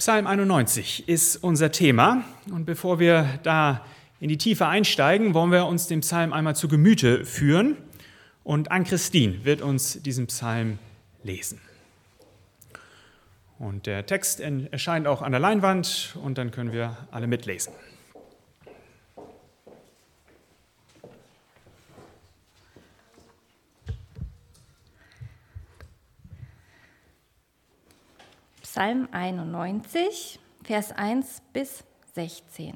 Psalm 91 ist unser Thema und bevor wir da in die Tiefe einsteigen, wollen wir uns den Psalm einmal zu Gemüte führen und Ann-Christine wird uns diesen Psalm lesen. Und der Text erscheint auch an der Leinwand und dann können wir alle mitlesen. Psalm 91, Vers 1 bis 16.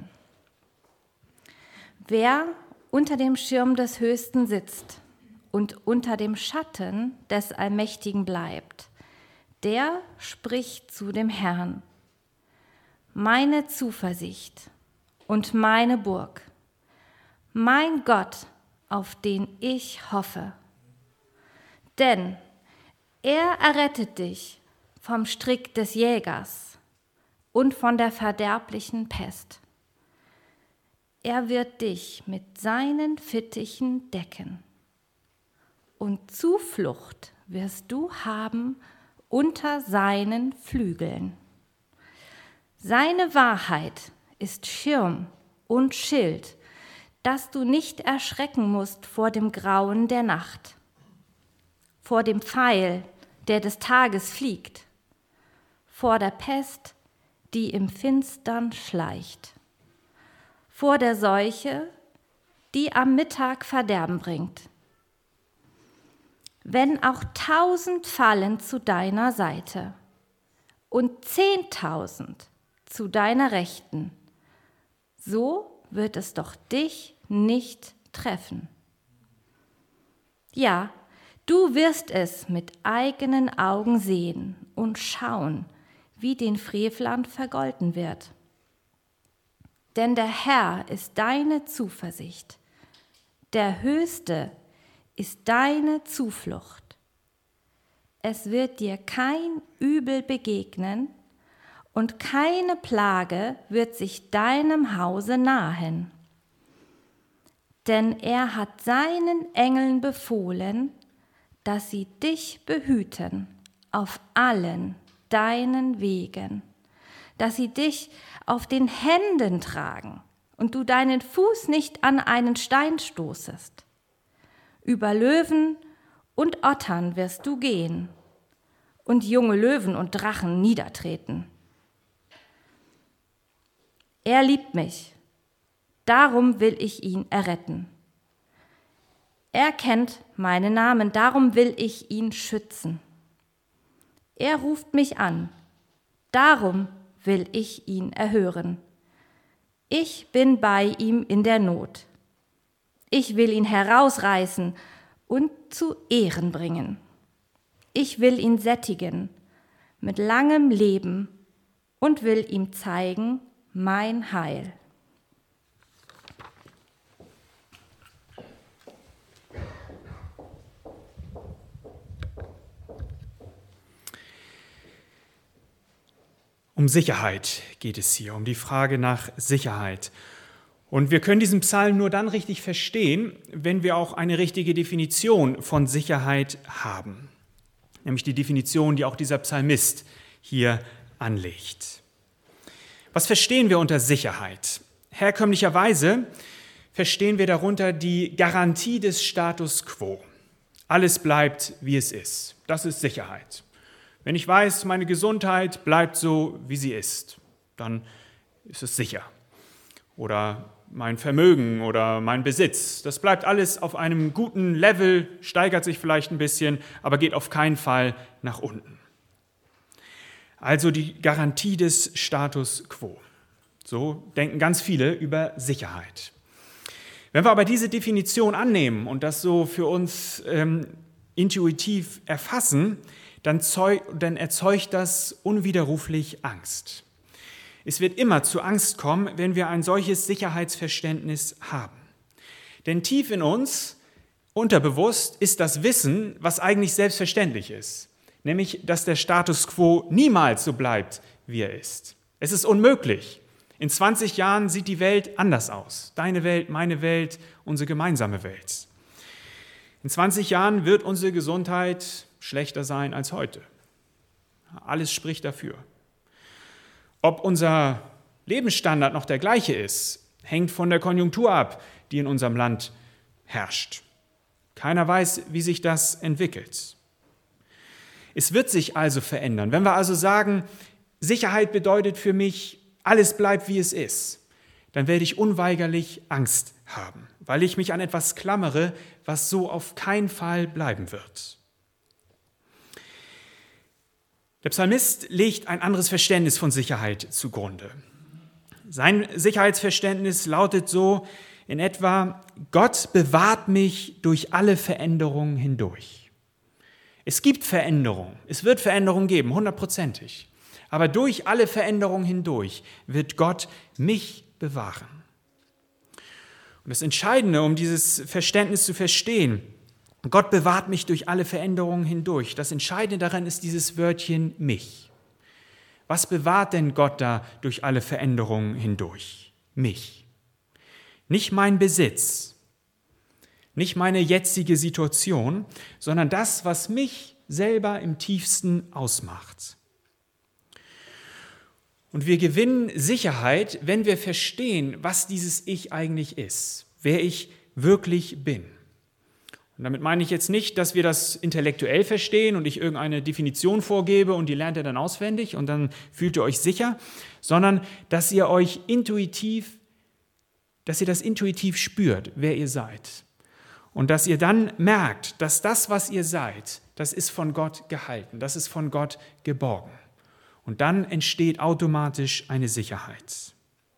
Wer unter dem Schirm des Höchsten sitzt und unter dem Schatten des Allmächtigen bleibt, der spricht zu dem Herrn: Meine Zuversicht und meine Burg, mein Gott, auf den ich hoffe. Denn er errettet dich vom Strick des Jägers und von der verderblichen Pest. Er wird dich mit seinen Fittichen decken. Und Zuflucht wirst du haben unter seinen Flügeln. Seine Wahrheit ist Schirm und Schild, dass du nicht erschrecken musst vor dem Grauen der Nacht, vor dem Pfeil, der des Tages fliegt, vor der Pest, die im Finstern schleicht, vor der Seuche, die am Mittag Verderben bringt. Wenn auch 1000 fallen zu deiner Seite und 10.000 zu deiner Rechten, so wird es doch dich nicht treffen. Ja, du wirst es mit eigenen Augen sehen und schauen, wie den Frevlern vergolten wird. Denn der Herr ist deine Zuversicht, der Höchste ist deine Zuflucht. Es wird dir kein Übel begegnen und keine Plage wird sich deinem Hause nahen. Denn er hat seinen Engeln befohlen, dass sie dich behüten auf allen deinen Wegen, dass sie dich auf den Händen tragen und du deinen Fuß nicht an einen Stein stoßest. Über Löwen und Ottern wirst du gehen und junge Löwen und Drachen niedertreten. Er liebt mich, darum will ich ihn erretten. Er kennt meinen Namen, darum will ich ihn schützen. Er ruft mich an, darum will ich ihn erhören. Ich bin bei ihm in der Not. Ich will ihn herausreißen und zu Ehren bringen. Ich will ihn sättigen mit langem Leben und will ihm zeigen mein Heil. Um Sicherheit geht es hier, um die Frage nach Sicherheit. Und wir können diesen Psalm nur dann richtig verstehen, wenn wir auch eine richtige Definition von Sicherheit haben. Nämlich die Definition, die auch dieser Psalmist hier anlegt. Was verstehen wir unter Sicherheit? Herkömmlicherweise verstehen wir darunter die Garantie des Status quo. Alles bleibt, wie es ist. Das ist Sicherheit. Wenn ich weiß, meine Gesundheit bleibt so, wie sie ist, dann ist es sicher. Oder mein Vermögen oder mein Besitz, das bleibt alles auf einem guten Level, steigert sich vielleicht ein bisschen, aber geht auf keinen Fall nach unten. Also die Garantie des Status quo. So denken ganz viele über Sicherheit. Wenn wir aber diese Definition annehmen und das so für uns intuitiv erfassen, dann erzeugt das unwiderruflich Angst. Es wird immer zu Angst kommen, wenn wir ein solches Sicherheitsverständnis haben. Denn tief in uns, unterbewusst, ist das Wissen, was eigentlich selbstverständlich ist. Nämlich, dass der Status quo niemals so bleibt, wie er ist. Es ist unmöglich. In 20 Jahren sieht die Welt anders aus. Deine Welt, meine Welt, unsere gemeinsame Welt. In 20 Jahren wird unsere Gesundheit schlechter sein als heute. Alles spricht dafür. Ob unser Lebensstandard noch der gleiche ist, hängt von der Konjunktur ab, die in unserem Land herrscht. Keiner weiß, wie sich das entwickelt. Es wird sich also verändern. Wenn wir also sagen, Sicherheit bedeutet für mich, alles bleibt, wie es ist, dann werde ich unweigerlich Angst haben, weil ich mich an etwas klammere, was so auf keinen Fall bleiben wird. Der Psalmist legt ein anderes Verständnis von Sicherheit zugrunde. Sein Sicherheitsverständnis lautet so in etwa: Gott bewahrt mich durch alle Veränderungen hindurch. Es gibt Veränderungen, es wird Veränderungen geben, 100%. Aber durch alle Veränderungen hindurch wird Gott mich bewahren. Und das Entscheidende, um dieses Verständnis zu verstehen: Gott bewahrt mich durch alle Veränderungen hindurch. Das Entscheidende daran ist dieses Wörtchen mich. Was bewahrt denn Gott da durch alle Veränderungen hindurch? Mich. Nicht mein Besitz, nicht meine jetzige Situation, sondern das, was mich selber im tiefsten ausmacht. Und wir gewinnen Sicherheit, wenn wir verstehen, was dieses Ich eigentlich ist, wer ich wirklich bin. Und damit meine ich jetzt nicht, dass wir das intellektuell verstehen und ich irgendeine Definition vorgebe und die lernt ihr dann auswendig und dann fühlt ihr euch sicher, sondern dass ihr das intuitiv spürt, wer ihr seid. Und dass ihr dann merkt, dass das, was ihr seid, das ist von Gott gehalten, das ist von Gott geborgen. Und dann entsteht automatisch eine Sicherheit.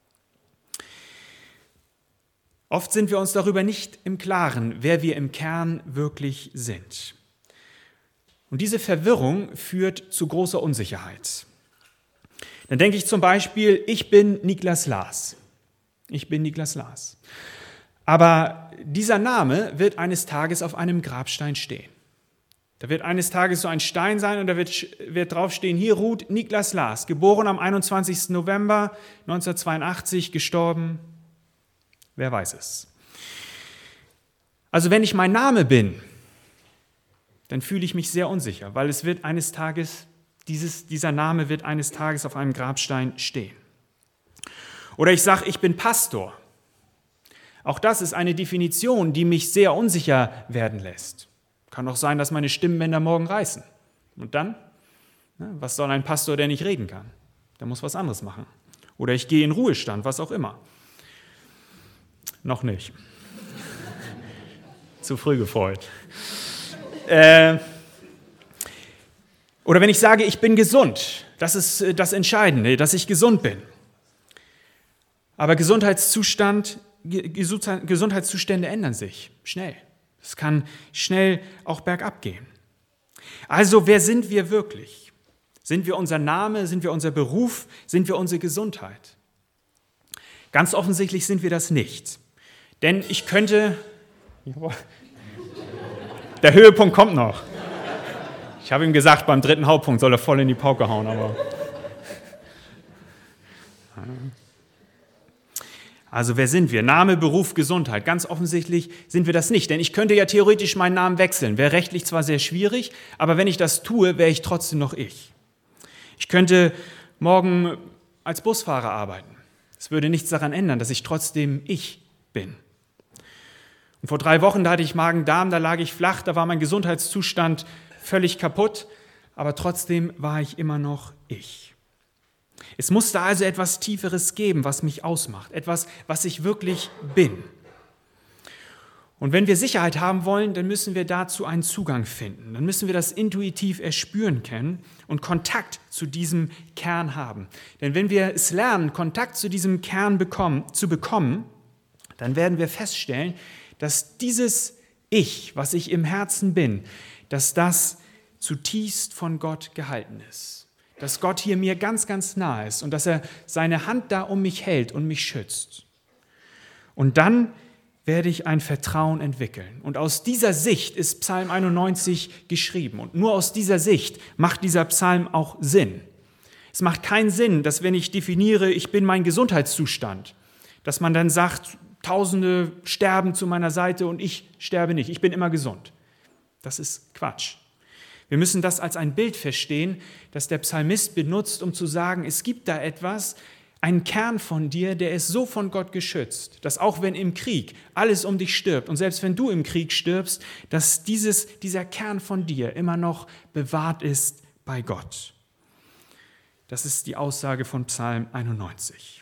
Oft sind wir uns darüber nicht im Klaren, wer wir im Kern wirklich sind. Und diese Verwirrung führt zu großer Unsicherheit. Dann denke ich zum Beispiel, ich bin Niklas Lars. Ich bin Niklas Lars. Aber dieser Name wird eines Tages auf einem Grabstein stehen. Da wird eines Tages so ein Stein sein und da wird draufstehen, hier ruht Niklas Lars, geboren am 21. November 1982, gestorben. Wer weiß es. Also wenn ich mein Name bin, dann fühle ich mich sehr unsicher, weil es wird eines Tages, dieser Name wird eines Tages auf einem Grabstein stehen. Oder ich sage, ich bin Pastor. Auch das ist eine Definition, die mich sehr unsicher werden lässt. Kann auch sein, dass meine Stimmbänder morgen reißen. Und dann? Was soll ein Pastor, der nicht reden kann? Der muss was anderes machen. Oder ich gehe in Ruhestand, was auch immer. Noch nicht. Zu früh gefreut. Oder wenn ich sage, ich bin gesund, das ist das Entscheidende, dass ich gesund bin. Aber Gesundheitszustände ändern sich schnell. Es kann schnell auch bergab gehen. Also, wer sind wir wirklich? Sind wir unser Name? Sind wir unser Beruf? Sind wir unsere Gesundheit? Ganz offensichtlich sind wir das nicht. Denn ich könnte... Der Höhepunkt kommt noch. Ich habe ihm gesagt, beim 3. Hauptpunkt soll er voll in die Pauke hauen, aber... Also wer sind wir? Name, Beruf, Gesundheit. Ganz offensichtlich sind wir das nicht, denn ich könnte ja theoretisch meinen Namen wechseln. Wäre rechtlich zwar sehr schwierig, aber wenn ich das tue, wäre ich trotzdem noch ich. Ich könnte morgen als Busfahrer arbeiten. Es würde nichts daran ändern, dass ich trotzdem ich bin. Und vor 3 Wochen, da hatte ich Magen-Darm, da lag ich flach, da war mein Gesundheitszustand völlig kaputt, aber trotzdem war ich immer noch ich. Es musste also etwas Tieferes geben, was mich ausmacht, etwas, was ich wirklich bin. Und wenn wir Sicherheit haben wollen, dann müssen wir dazu einen Zugang finden. Dann müssen wir das intuitiv erspüren können und Kontakt zu diesem Kern haben. Denn wenn wir es lernen, Kontakt zu diesem Kern zu bekommen, dann werden wir feststellen, dass dieses Ich, was ich im Herzen bin, dass das zutiefst von Gott gehalten ist. Dass Gott hier mir ganz, ganz nahe ist und dass er seine Hand da um mich hält und mich schützt. Und dann werde ich ein Vertrauen entwickeln. Und aus dieser Sicht ist Psalm 91 geschrieben. Und nur aus dieser Sicht macht dieser Psalm auch Sinn. Es macht keinen Sinn, dass wenn ich definiere, ich bin mein Gesundheitszustand, dass man dann sagt, Tausende sterben zu meiner Seite und ich sterbe nicht. Ich bin immer gesund. Das ist Quatsch. Wir müssen das als ein Bild verstehen, das der Psalmist benutzt, um zu sagen, es gibt da etwas, einen Kern von dir, der ist so von Gott geschützt, dass auch wenn im Krieg alles um dich stirbt und selbst wenn du im Krieg stirbst, dass dieser Kern von dir immer noch bewahrt ist bei Gott. Das ist die Aussage von Psalm 91.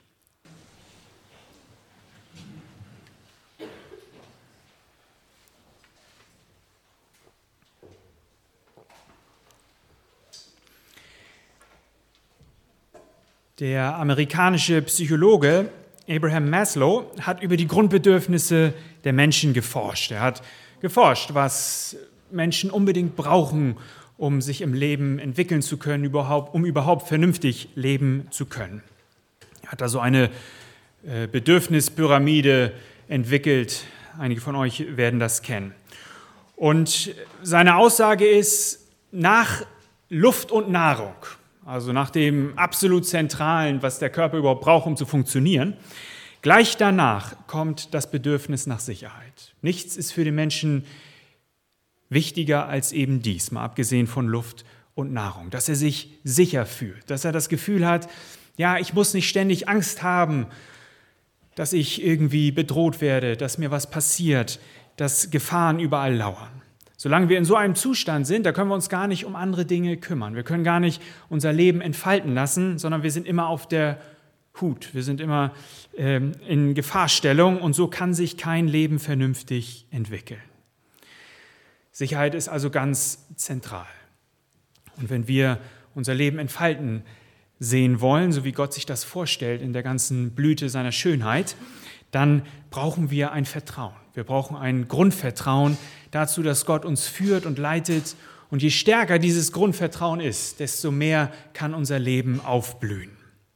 Der amerikanische Psychologe Abraham Maslow hat über die Grundbedürfnisse der Menschen geforscht. Er hat geforscht, was Menschen unbedingt brauchen, um sich im Leben entwickeln zu können, um überhaupt vernünftig leben zu können. Er hat also eine Bedürfnispyramide entwickelt. Einige von euch werden das kennen. Und seine Aussage ist, nach Luft und Nahrung, also nach dem absolut Zentralen, was der Körper überhaupt braucht, um zu funktionieren, gleich danach kommt das Bedürfnis nach Sicherheit. Nichts ist für den Menschen wichtiger als eben dies, mal abgesehen von Luft und Nahrung, dass er sich sicher fühlt, dass er das Gefühl hat, ja, ich muss nicht ständig Angst haben, dass ich irgendwie bedroht werde, dass mir was passiert, dass Gefahren überall lauern. Solange wir in so einem Zustand sind, da können wir uns gar nicht um andere Dinge kümmern. Wir können gar nicht unser Leben entfalten lassen, sondern wir sind immer auf der Hut. Wir sind immer in Gefahrstellung und so kann sich kein Leben vernünftig entwickeln. Sicherheit ist also ganz zentral. Und wenn wir unser Leben entfalten sehen wollen, so wie Gott sich das vorstellt in der ganzen Blüte seiner Schönheit, dann brauchen wir ein Vertrauen. Wir brauchen ein Grundvertrauen dazu, dass Gott uns führt und leitet. Und je stärker dieses Grundvertrauen ist, desto mehr kann unser Leben aufblühen.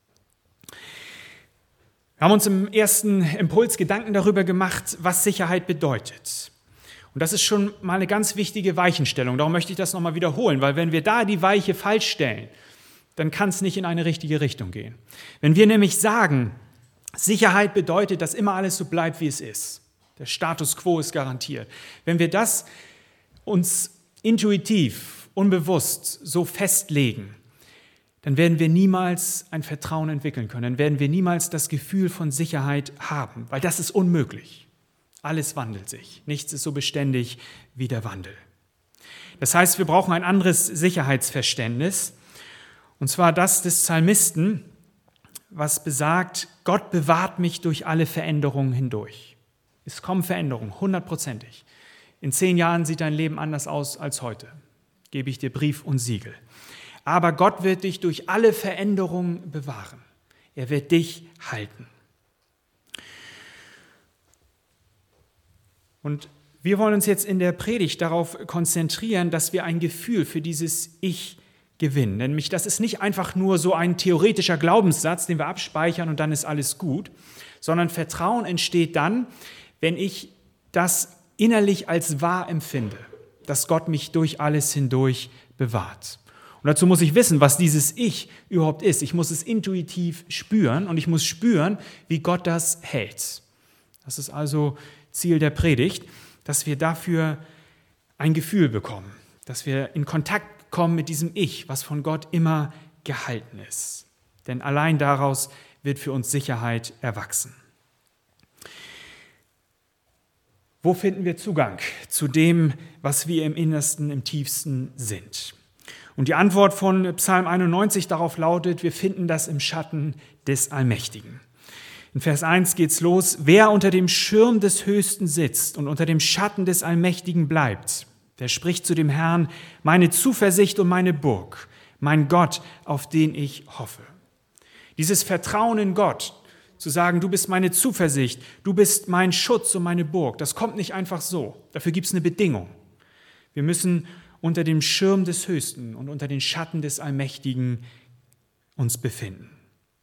Wir haben uns im ersten Impuls Gedanken darüber gemacht, was Sicherheit bedeutet. Und das ist schon mal eine ganz wichtige Weichenstellung. Darum möchte ich das nochmal wiederholen, weil wenn wir da die Weiche falsch stellen, dann kann es nicht in eine richtige Richtung gehen. Wenn wir nämlich sagen, Sicherheit bedeutet, dass immer alles so bleibt, wie es ist. Der Status quo ist garantiert. Wenn wir das uns intuitiv, unbewusst so festlegen, dann werden wir niemals ein Vertrauen entwickeln können. Dann werden wir niemals das Gefühl von Sicherheit haben, weil das ist unmöglich. Alles wandelt sich. Nichts ist so beständig wie der Wandel. Das heißt, wir brauchen ein anderes Sicherheitsverständnis, und zwar das des Psalmisten, was besagt, Gott bewahrt mich durch alle Veränderungen hindurch. Es kommen Veränderungen, 100%. In 10 Jahren sieht dein Leben anders aus als heute. Gebe ich dir Brief und Siegel. Aber Gott wird dich durch alle Veränderungen bewahren. Er wird dich halten. Und wir wollen uns jetzt in der Predigt darauf konzentrieren, dass wir ein Gefühl für dieses Ich gewinnen. Nämlich, das ist nicht einfach nur so ein theoretischer Glaubenssatz, den wir abspeichern und dann ist alles gut, sondern Vertrauen entsteht dann, wenn ich das innerlich als wahr empfinde, dass Gott mich durch alles hindurch bewahrt. Und dazu muss ich wissen, was dieses Ich überhaupt ist. Ich muss es intuitiv spüren und ich muss spüren, wie Gott das hält. Das ist also Ziel der Predigt, dass wir dafür ein Gefühl bekommen, dass wir in Kontakt kommen mit diesem Ich, was von Gott immer gehalten ist. Denn allein daraus wird für uns Sicherheit erwachsen. Wo finden wir Zugang zu dem, was wir im Innersten, im Tiefsten sind? Und die Antwort von Psalm 91 darauf lautet, wir finden das im Schatten des Allmächtigen. In Vers 1 geht's los, wer unter dem Schirm des Höchsten sitzt und unter dem Schatten des Allmächtigen bleibt, der spricht zu dem Herrn, meine Zuversicht und meine Burg, mein Gott, auf den ich hoffe. Dieses Vertrauen in Gott, zu sagen, du bist meine Zuversicht, du bist mein Schutz und meine Burg, das kommt nicht einfach so. Dafür gibt es eine Bedingung. Wir müssen unter dem Schirm des Höchsten und unter den Schatten des Allmächtigen uns befinden.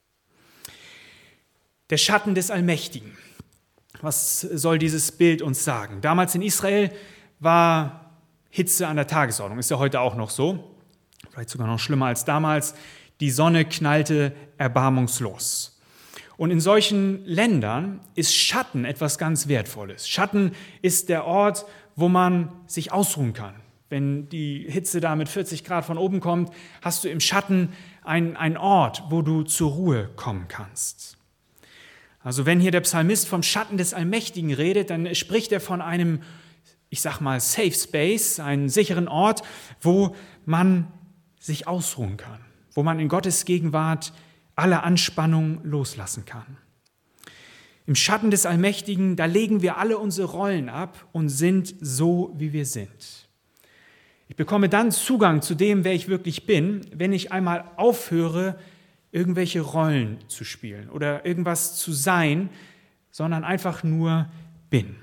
Der Schatten des Allmächtigen. Was soll dieses Bild uns sagen? Damals in Israel war Hitze an der Tagesordnung, ist ja heute auch noch so, vielleicht sogar noch schlimmer als damals. Die Sonne knallte erbarmungslos. Und in solchen Ländern ist Schatten etwas ganz Wertvolles. Schatten ist der Ort, wo man sich ausruhen kann, Wenn die Hitze da mit 40 Grad von oben kommt, hast du im Schatten einen Ort, wo du zur Ruhe kommen kannst. Also wenn hier der Psalmist vom Schatten des Allmächtigen redet, dann spricht er von einem, ich sag mal, Safe Space, einen sicheren Ort, wo man sich ausruhen kann, wo man in Gottes Gegenwart alle Anspannung loslassen kann. Im Schatten des Allmächtigen, da legen wir alle unsere Rollen ab und sind so, wie wir sind. Ich bekomme dann Zugang zu dem, wer ich wirklich bin, wenn ich einmal aufhöre, irgendwelche Rollen zu spielen oder irgendwas zu sein, sondern einfach nur bin.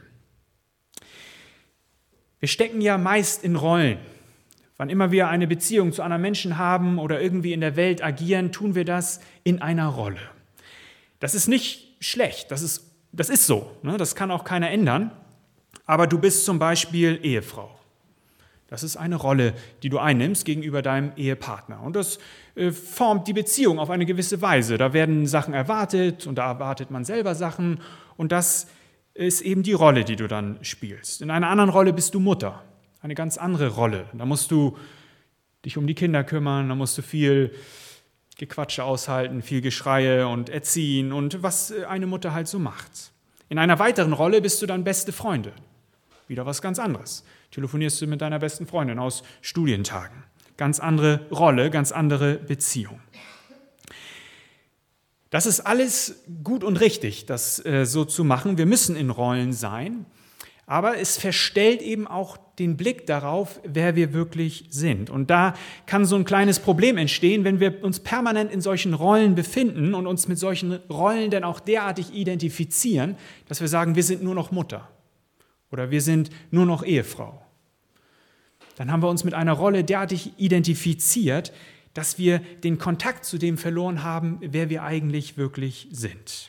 Wir stecken ja meist in Rollen. Wann immer wir eine Beziehung zu anderen Menschen haben oder irgendwie in der Welt agieren, tun wir das in einer Rolle. Das ist nicht schlecht, das ist so, ne? Das kann auch keiner ändern. Aber du bist zum Beispiel Ehefrau. Das ist eine Rolle, die du einnimmst gegenüber deinem Ehepartner. Und das formt die Beziehung auf eine gewisse Weise. Da werden Sachen erwartet und da erwartet man selber Sachen. Und das ist eben die Rolle, die du dann spielst. In einer anderen Rolle bist du Mutter. Eine ganz andere Rolle. Da musst du dich um die Kinder kümmern, da musst du viel Gequatsche aushalten, viel Geschreie und erziehen und was eine Mutter halt so macht. In einer weiteren Rolle bist du dann beste Freunde. Wieder was ganz anderes. Telefonierst du mit deiner besten Freundin aus Studientagen. Ganz andere Rolle, ganz andere Beziehung. Das ist alles gut und richtig, das so zu machen. Wir müssen in Rollen sein, aber es verstellt eben auch den Blick darauf, wer wir wirklich sind. Und da kann so ein kleines Problem entstehen, wenn wir uns permanent in solchen Rollen befinden und uns mit solchen Rollen dann auch derartig identifizieren, dass wir sagen, wir sind nur noch Mutter oder wir sind nur noch Ehefrau. Dann haben wir uns mit einer Rolle derartig identifiziert, dass wir den Kontakt zu dem verloren haben, wer wir eigentlich wirklich sind.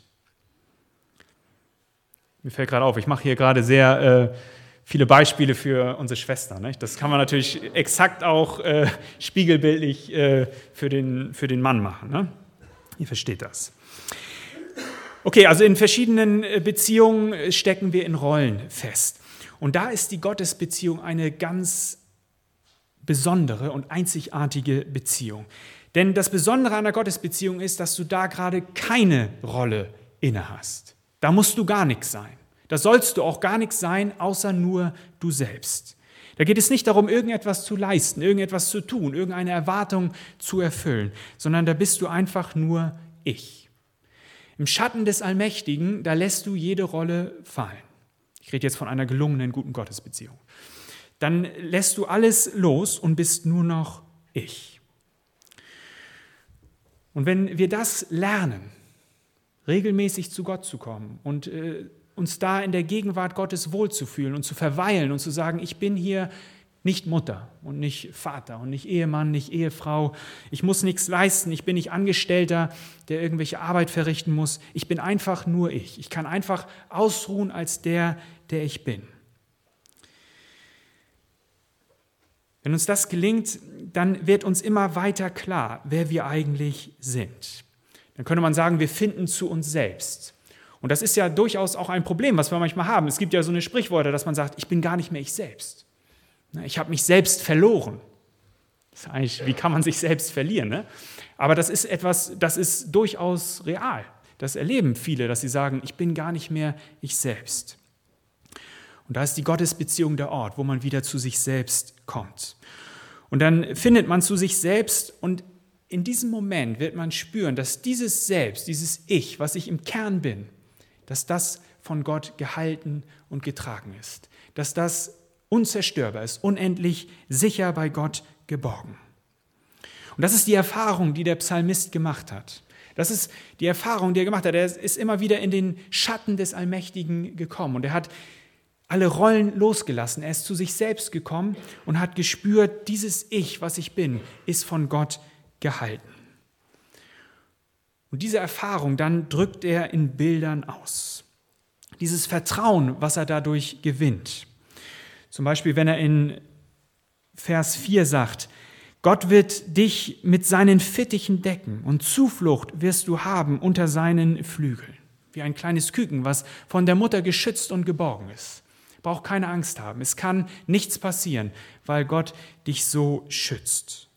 Mir fällt gerade auf, ich mache hier gerade sehr viele Beispiele für unsere Schwester. Nicht? Das kann man natürlich exakt auch spiegelbildlich für den Mann machen. Ne? Ihr versteht das. Okay, also in verschiedenen Beziehungen stecken wir in Rollen fest. Und da ist die Gottesbeziehung eine ganz besondere und einzigartige Beziehung. Denn das Besondere an der Gottesbeziehung ist, dass du da gerade keine Rolle inne hast. Da musst du gar nichts sein. Da sollst du auch gar nichts sein, außer nur du selbst. Da geht es nicht darum, irgendetwas zu leisten, irgendetwas zu tun, irgendeine Erwartung zu erfüllen, sondern da bist du einfach nur ich. Im Schatten des Allmächtigen, da lässt du jede Rolle fallen. Ich rede jetzt von einer gelungenen, guten Gottesbeziehung. Dann lässt du alles los und bist nur noch ich. Und wenn wir das lernen, regelmäßig zu Gott zu kommen und uns da in der Gegenwart Gottes wohlzufühlen und zu verweilen und zu sagen, ich bin hier nicht Mutter und nicht Vater und nicht Ehemann, nicht Ehefrau, ich muss nichts leisten, ich bin nicht Angestellter, der irgendwelche Arbeit verrichten muss, ich bin einfach nur ich. Ich kann einfach ausruhen als der ich bin. Wenn uns das gelingt, dann wird uns immer weiter klar, wer wir eigentlich sind. Dann könnte man sagen, wir finden zu uns selbst. Und das ist ja durchaus auch ein Problem, was wir manchmal haben. Es gibt ja so eine Sprichworte, dass man sagt, ich bin gar nicht mehr ich selbst. Ich habe mich selbst verloren. Das ist eigentlich, wie kann man sich selbst verlieren? Ne? Aber das ist etwas, das ist durchaus real. Das erleben viele, dass sie sagen, ich bin gar nicht mehr ich selbst. Und da ist die Gottesbeziehung der Ort, wo man wieder zu sich selbst kommt. Und dann findet man zu sich selbst und in diesem Moment wird man spüren, dass dieses Selbst, dieses Ich, was ich im Kern bin, dass das von Gott gehalten und getragen ist. Dass das unzerstörbar ist, unendlich sicher bei Gott geborgen. Und das ist die Erfahrung, die der Psalmist gemacht hat. Das ist die Erfahrung, die er gemacht hat. Er ist immer wieder in den Schatten des Allmächtigen gekommen und er hat alle Rollen losgelassen. Er ist zu sich selbst gekommen und hat gespürt, dieses Ich, was ich bin, ist von Gott gehalten. Und diese Erfahrung, dann drückt er in Bildern aus. Dieses Vertrauen, was er dadurch gewinnt. Zum Beispiel, wenn er in Vers 4 sagt, Gott wird dich mit seinen Fittichen decken und Zuflucht wirst du haben unter seinen Flügeln. Wie ein kleines Küken, was von der Mutter geschützt und geborgen ist. brauch keine Angst haben. Es kann nichts passieren, weil Gott dich so schützt.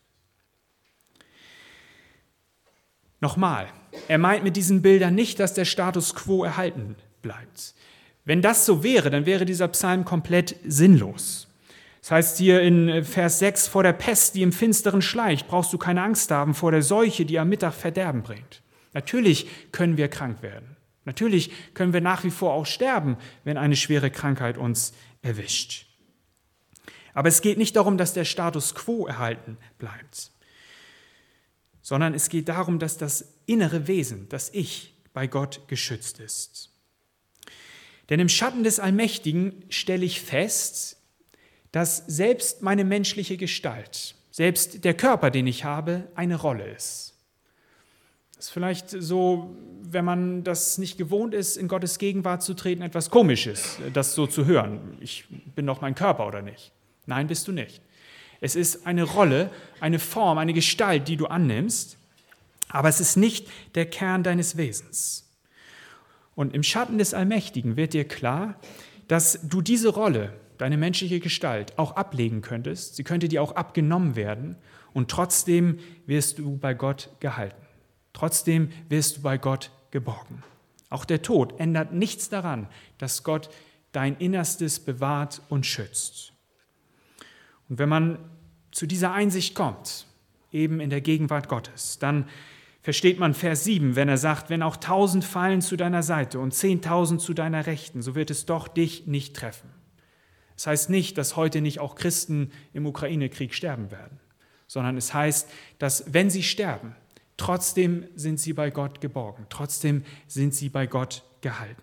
Nochmal, er meint mit diesen Bildern nicht, dass der Status quo erhalten bleibt. Wenn das so wäre, dann wäre dieser Psalm komplett sinnlos. Das heißt hier in Vers 6, vor der Pest, die im Finsteren schleicht, brauchst du keine Angst haben vor der Seuche, die am Mittag Verderben bringt. Natürlich können wir krank werden. Natürlich können wir nach wie vor auch sterben, wenn eine schwere Krankheit uns erwischt. Aber es geht nicht darum, dass der Status quo erhalten bleibt, sondern es geht darum, dass das innere Wesen, das Ich, bei Gott geschützt ist. Denn im Schatten des Allmächtigen stelle ich fest, dass selbst meine menschliche Gestalt, selbst der Körper, den ich habe, eine Rolle ist. Das ist vielleicht so, wenn man das nicht gewohnt ist, in Gottes Gegenwart zu treten, etwas Komisches, das so zu hören. Ich bin doch mein Körper, oder nicht? Nein, bist du nicht. Es ist eine Rolle, eine Form, eine Gestalt, die du annimmst, aber es ist nicht der Kern deines Wesens. Und im Schatten des Allmächtigen wird dir klar, dass du diese Rolle, deine menschliche Gestalt, auch ablegen könntest. Sie könnte dir auch abgenommen werden und trotzdem wirst du bei Gott gehalten. Trotzdem wirst du bei Gott geborgen. Auch der Tod ändert nichts daran, dass Gott dein Innerstes bewahrt und schützt. Und wenn man zu dieser Einsicht kommt, eben in der Gegenwart Gottes, dann versteht man Vers 7, wenn er sagt, wenn auch 1000 fallen zu deiner Seite und 10.000 zu deiner Rechten, so wird es doch dich nicht treffen. Das heißt nicht, dass heute nicht auch Christen im Ukraine-Krieg sterben werden, sondern es heißt, dass wenn sie sterben, trotzdem sind sie bei Gott geborgen, trotzdem sind sie bei Gott gehalten.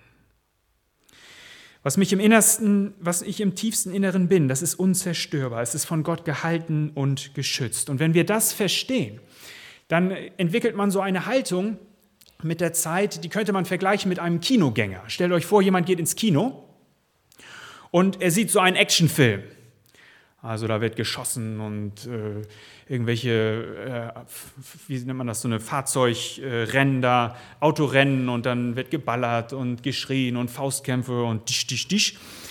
Was ich im tiefsten Inneren bin, das ist unzerstörbar, es ist von Gott gehalten und geschützt. Und wenn wir das verstehen, dann entwickelt man so eine Haltung mit der Zeit, die könnte man vergleichen mit einem Kinogänger. Stellt euch vor, jemand geht ins Kino und er sieht so einen Actionfilm. Also da wird geschossen und irgendwelche, wie nennt man das, so eine Fahrzeugrennen da, Autorennen und dann wird geballert und geschrien und Faustkämpfe und disch, disch, disch.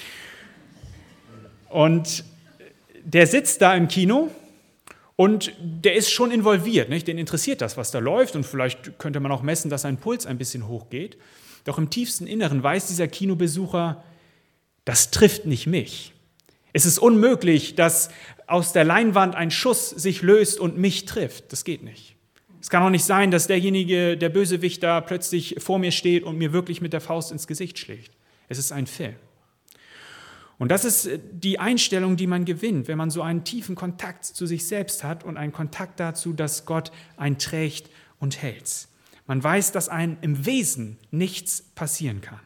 Und der sitzt da im Kino und der ist schon involviert, nicht? Den interessiert das, was da läuft und vielleicht könnte man auch messen, dass sein Puls ein bisschen hochgeht. Doch im tiefsten Inneren weiß dieser Kinobesucher, das trifft nicht mich. Es ist unmöglich, dass aus der Leinwand ein Schuss sich löst und mich trifft. Das geht nicht. Es kann auch nicht sein, dass derjenige, der Bösewicht da plötzlich vor mir steht und mir wirklich mit der Faust ins Gesicht schlägt. Es ist ein Film. Und das ist die Einstellung, die man gewinnt, wenn man so einen tiefen Kontakt zu sich selbst hat und einen Kontakt dazu, dass Gott einen trägt und hält. Man weiß, dass einem im Wesen nichts passieren kann.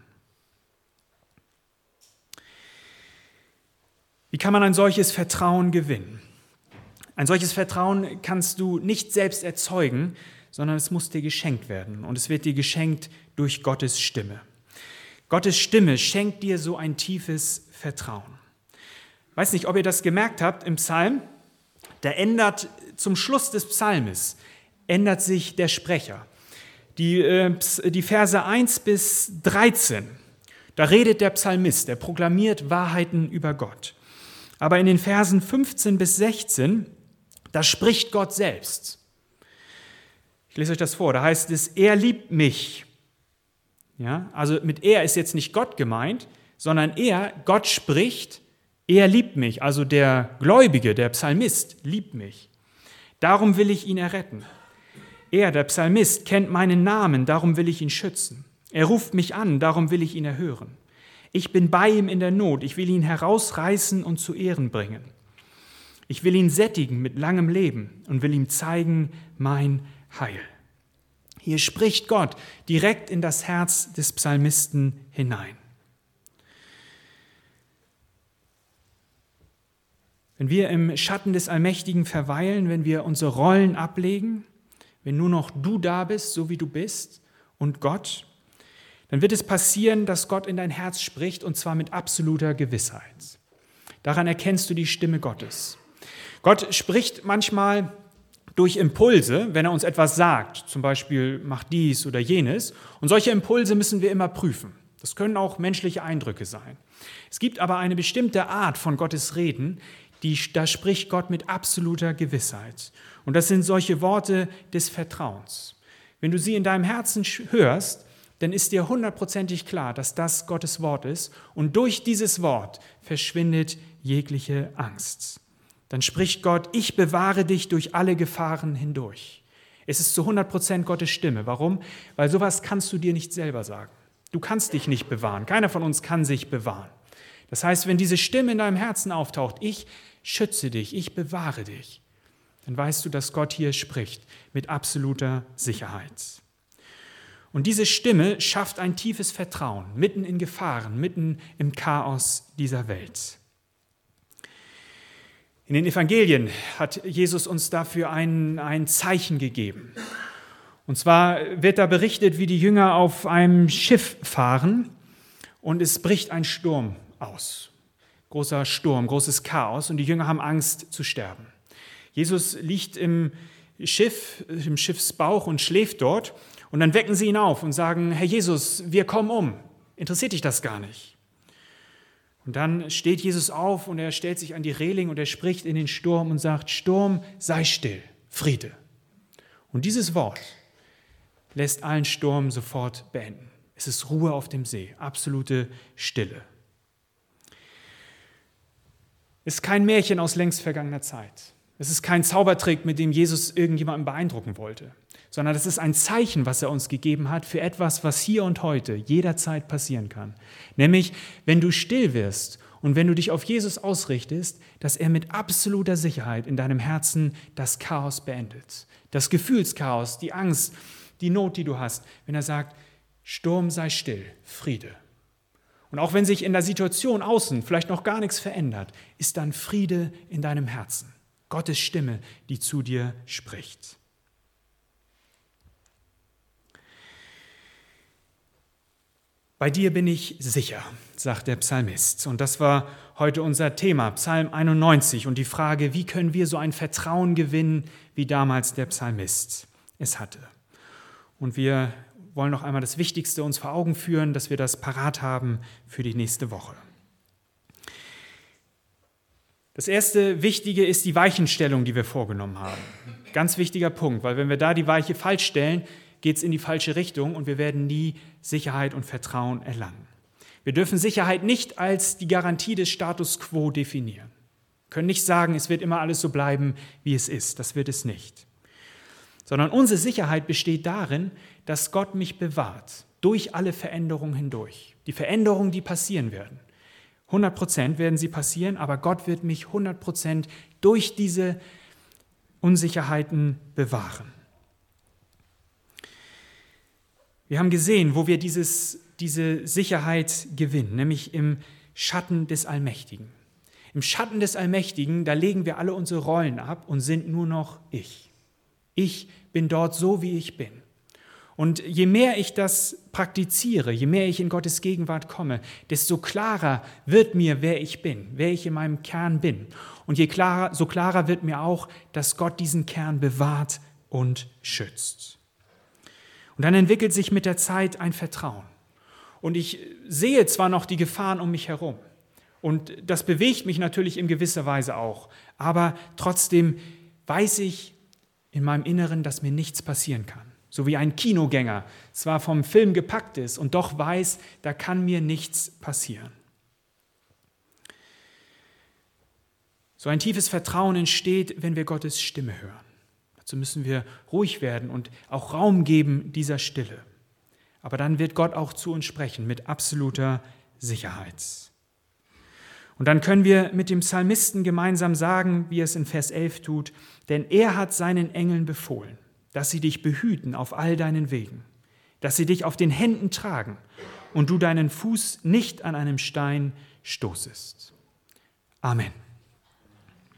Wie kann man ein solches Vertrauen gewinnen? Ein solches Vertrauen kannst du nicht selbst erzeugen, sondern es muss dir geschenkt werden. Und es wird dir geschenkt durch Gottes Stimme. Gottes Stimme schenkt dir so ein tiefes Vertrauen. Ich weiß nicht, ob ihr das gemerkt habt im Psalm. Da ändert zum Schluss des Psalmes, ändert sich der Sprecher. Die Verse 1 bis 13, da redet der Psalmist, der proklamiert Wahrheiten über Gott. Aber in den Versen 15 bis 16, da spricht Gott selbst. Ich lese euch das vor, da heißt es, er liebt mich. Ja, also mit er ist jetzt nicht Gott gemeint, sondern Gott spricht, er liebt mich. Also der Gläubige, der Psalmist, liebt mich. Darum will ich ihn erretten. Er, der Psalmist, kennt meinen Namen, darum will ich ihn schützen. Er ruft mich an, darum will ich ihn erhören. Ich bin bei ihm in der Not, ich will ihn herausreißen und zu Ehren bringen. Ich will ihn sättigen mit langem Leben und will ihm zeigen mein Heil. Hier spricht Gott direkt in das Herz des Psalmisten hinein. Wenn wir im Schatten des Allmächtigen verweilen, wenn wir unsere Rollen ablegen, wenn nur noch du da bist, so wie du bist, und Gott, dann wird es passieren, dass Gott in dein Herz spricht, und zwar mit absoluter Gewissheit. Daran erkennst du die Stimme Gottes. Gott spricht manchmal durch Impulse, wenn er uns etwas sagt, zum Beispiel mach dies oder jenes. Und solche Impulse müssen wir immer prüfen. Das können auch menschliche Eindrücke sein. Es gibt aber eine bestimmte Art von Gottes Reden, da spricht Gott mit absoluter Gewissheit. Und das sind solche Worte des Vertrauens. Wenn du sie in deinem Herzen hörst, dann ist dir 100%ig klar, dass das Gottes Wort ist. Und durch dieses Wort verschwindet jegliche Angst. Dann spricht Gott, ich bewahre dich durch alle Gefahren hindurch. Es ist zu 100% Gottes Stimme. Warum? Weil sowas kannst du dir nicht selber sagen. Du kannst dich nicht bewahren. Keiner von uns kann sich bewahren. Das heißt, wenn diese Stimme in deinem Herzen auftaucht, ich schütze dich, ich bewahre dich, dann weißt du, dass Gott hier spricht mit absoluter Sicherheit. Und diese Stimme schafft ein tiefes Vertrauen mitten in Gefahren, mitten im Chaos dieser Welt. In den Evangelien hat Jesus uns dafür ein Zeichen gegeben. Und zwar wird da berichtet, wie die Jünger auf einem Schiff fahren und es bricht ein Sturm aus. Großer Sturm, großes Chaos und die Jünger haben Angst zu sterben. Jesus liegt im Schiffsbauch und schläft dort und dann wecken sie ihn auf und sagen, Herr Jesus, wir kommen um. Interessiert dich das gar nicht? Und dann steht Jesus auf und er stellt sich an die Reling und er spricht in den Sturm und sagt, Sturm, sei still, Friede. Und dieses Wort lässt allen Sturm sofort beenden. Es ist Ruhe auf dem See, absolute Stille. Es ist kein Märchen aus längst vergangener Zeit. Es ist kein Zaubertrick, mit dem Jesus irgendjemanden beeindrucken wollte, sondern es ist ein Zeichen, was er uns gegeben hat für etwas, was hier und heute jederzeit passieren kann. Nämlich, wenn du still wirst und wenn du dich auf Jesus ausrichtest, dass er mit absoluter Sicherheit in deinem Herzen das Chaos beendet. Das Gefühlschaos, die Angst, die Not, die du hast, wenn er sagt, Sturm sei still, Friede. Und auch wenn sich in der Situation außen vielleicht noch gar nichts verändert, ist dann Friede in deinem Herzen. Gottes Stimme, die zu dir spricht. Bei dir bin ich sicher, sagt der Psalmist. Und das war heute unser Thema, Psalm 91 und die Frage, wie können wir so ein Vertrauen gewinnen, wie damals der Psalmist es hatte. Und wir wollen noch einmal das Wichtigste uns vor Augen führen, dass wir das parat haben für die nächste Woche. Das erste Wichtige ist die Weichenstellung, die wir vorgenommen haben. Ganz wichtiger Punkt, weil wenn wir da die Weiche falsch stellen, geht es in die falsche Richtung und wir werden nie Sicherheit und Vertrauen erlangen. Wir dürfen Sicherheit nicht als die Garantie des Status quo definieren. Wir können nicht sagen, es wird immer alles so bleiben, wie es ist. Das wird es nicht. Sondern unsere Sicherheit besteht darin, dass Gott mich bewahrt, durch alle Veränderungen hindurch. Die Veränderungen, die passieren werden. 100% werden sie passieren, aber Gott wird mich 100% durch diese Unsicherheiten bewahren. Wir haben gesehen, wo wir diese Sicherheit gewinnen, nämlich im Schatten des Allmächtigen. Im Schatten des Allmächtigen, da legen wir alle unsere Rollen ab und sind nur noch ich. Ich bin dort so, wie ich bin. Und je mehr ich das praktiziere, je mehr ich in Gottes Gegenwart komme, desto klarer wird mir, wer ich bin, wer ich in meinem Kern bin. Und so klarer wird mir auch, dass Gott diesen Kern bewahrt und schützt. Und dann entwickelt sich mit der Zeit ein Vertrauen. Und ich sehe zwar noch die Gefahren um mich herum. Und das bewegt mich natürlich in gewisser Weise auch. Aber trotzdem weiß ich in meinem Inneren, dass mir nichts passieren kann. So wie ein Kinogänger zwar vom Film gepackt ist und doch weiß, da kann mir nichts passieren. So ein tiefes Vertrauen entsteht, wenn wir Gottes Stimme hören. Dazu müssen wir ruhig werden und auch Raum geben dieser Stille. Aber dann wird Gott auch zu uns sprechen mit absoluter Sicherheit. Und dann können wir mit dem Psalmisten gemeinsam sagen, wie er es in Vers 11 tut, denn er hat seinen Engeln befohlen, dass sie dich behüten auf all deinen Wegen, dass sie dich auf den Händen tragen und du deinen Fuß nicht an einem Stein stoßest. Amen.